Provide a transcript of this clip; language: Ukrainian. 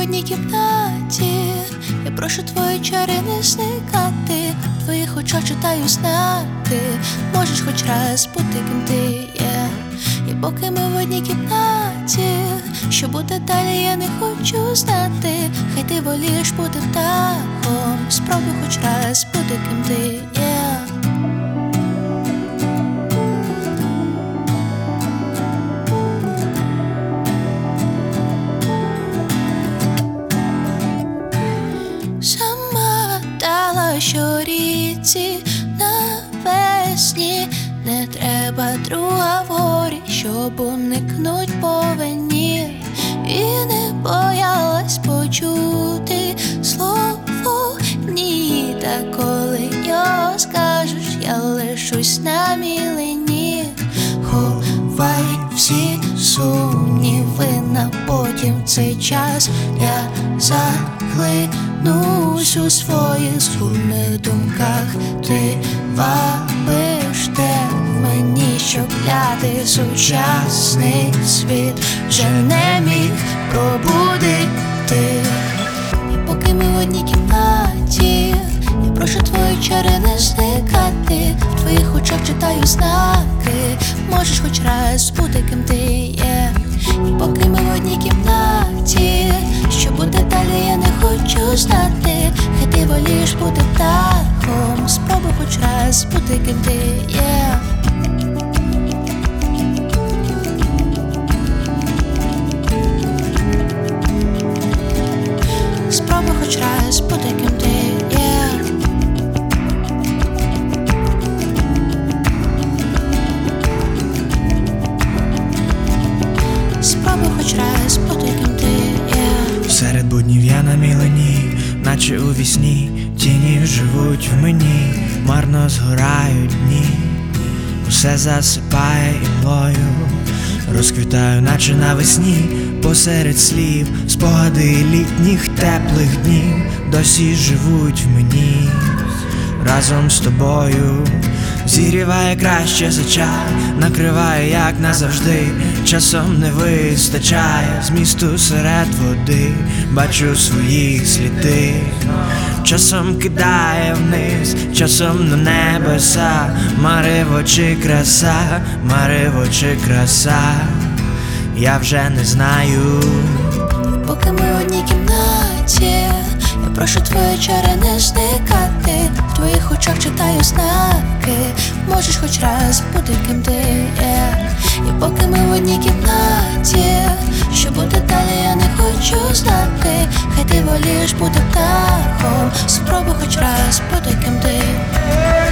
одній кімнаті, я прошу твої чари не зникати. В твоїх очах читаю знаки. Можеш хоч раз бути ким ти є. І поки ми в одній кімнаті, що буде далі, я не хочу знати. Хай ти волієш бути птахом, спробуй хоч раз бути ким ти є. Сама дала, що ріці навесні не треба друга в горі, щоб уникнуть повені. І не боялась почути слово ні. Та коли його скажеш, я лишусь на мілені. Ховай всі сумніви на потім цей час. Я заглинусь у своїх сумних думках. Ти вабиш те в мені, щоб гляти сучасний світ вже не міг пробудити. І поки ми в одній кімнаті, я прошу твої чари не зникати. В твоїх очах читаю знаки. Можеш хоч раз бути ким ти є. І поки ми в одній кімнаті, що буде далі, я не хочу знати. Хай ти волієш бути птахом, спробуй хоч раз бути ким ти є. Спробуй хоч раз бути ким ти є. Спробуй хоч раз бути ким ти є. Серед буднів я на мілені, наче у вісні. Тіні живуть в мені, марно згорають дні. Усе засипає імлою, розквітаю, наче навесні. Посеред слів спогади літніх теплих днів досі живуть в мені. Разом з тобою зігріває краще за чай, накриває, як назавжди. Часом не вистачає змісту серед води, бачу свої сліди. Часом кидає вниз, часом на небеса. Марево чи краса, марево чи краса, я вже не знаю. Поки ми в одній кімнаті, я прошу твої чари не зникати. В твоїх очах читаю знаки. Можеш хоч раз бути ким ти є. І поки ми в одній кімнаті, що буде далі, я не хочу знати. Хай ти волієш бути птахом, спробуй хоч раз бути ким ти.